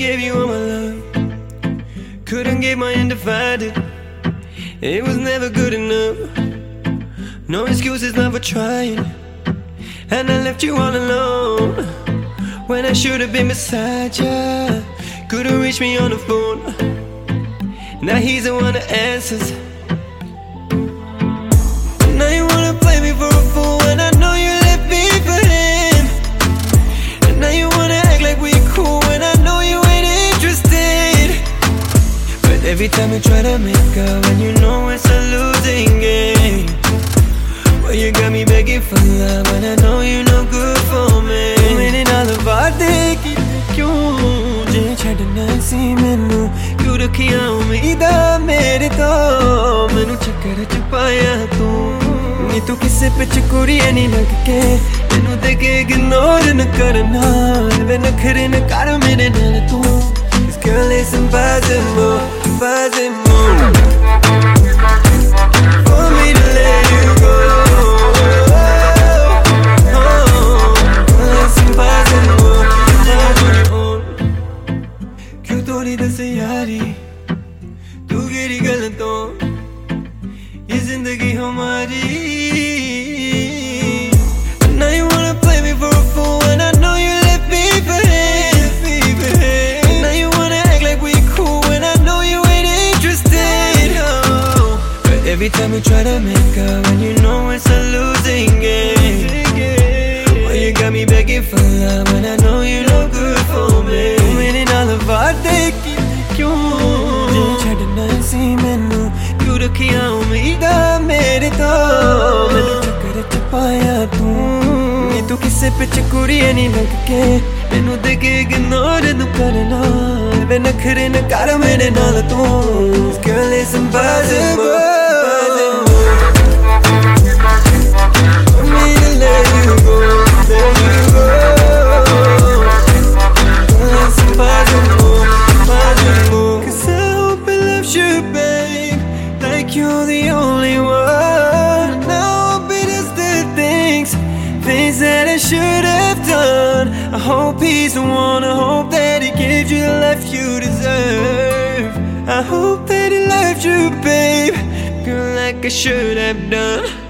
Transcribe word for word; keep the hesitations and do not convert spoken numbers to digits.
gave you all my love, couldn't give my undivided. It was never good enough. No excuses, never trying. And I left you all alone when I should have been beside you. Couldn't reach me on the phone. Now he's the one that answers. Now you wanna play me for a fool when I know you left me for him. And now you wanna act like we cool when I know you ain't interested. But every time you try to make up and you know it's a losing game, well, you got me begging for love when I know you're no good for me. मेरे नाल वादे कीते क्यों जे छड्डना सी मैनू, क्यों रखियां उम्मीदां मेरे तो मैनू चक्कर च पाया तू। नी तू किसे पिछ कुड़ियां नहीं लग के मैनू देख के इग्नोर न करना, वे नखरे न कर मेरे नाल तू। This girl is impossible, impossible for me to let you go. थोड़ी दस यारी तू गिरी गलतों ये जिंदगी हमारी। Now you wanna play me for a fool when I know you left me for him. Now you wanna act like we cool when I know you ain't interested. Oh. But every time you try to make up and you know it's a losing game, well, you got me begging for love when I know you're no good for me. मेरे नाल वादे कीते क्यों जे छड्डना सी मैनू, क्यों रखियां उम्मीदां मेरे तो मैनू चक्कर च पाया तू। नी तू किसे पिछ कुड़ियां नहीं लग के मैनू देख के इग्नोर न करना, वे नखरे न कर मेरे नाल तू। This girl is impossible for me to let you go, let you go. You're the only one. And I hope it is the things, things that I should have done. I hope he's the one. I hope that he gives you the life you deserve. I hope that he loved you, babe, girl, like I should have done.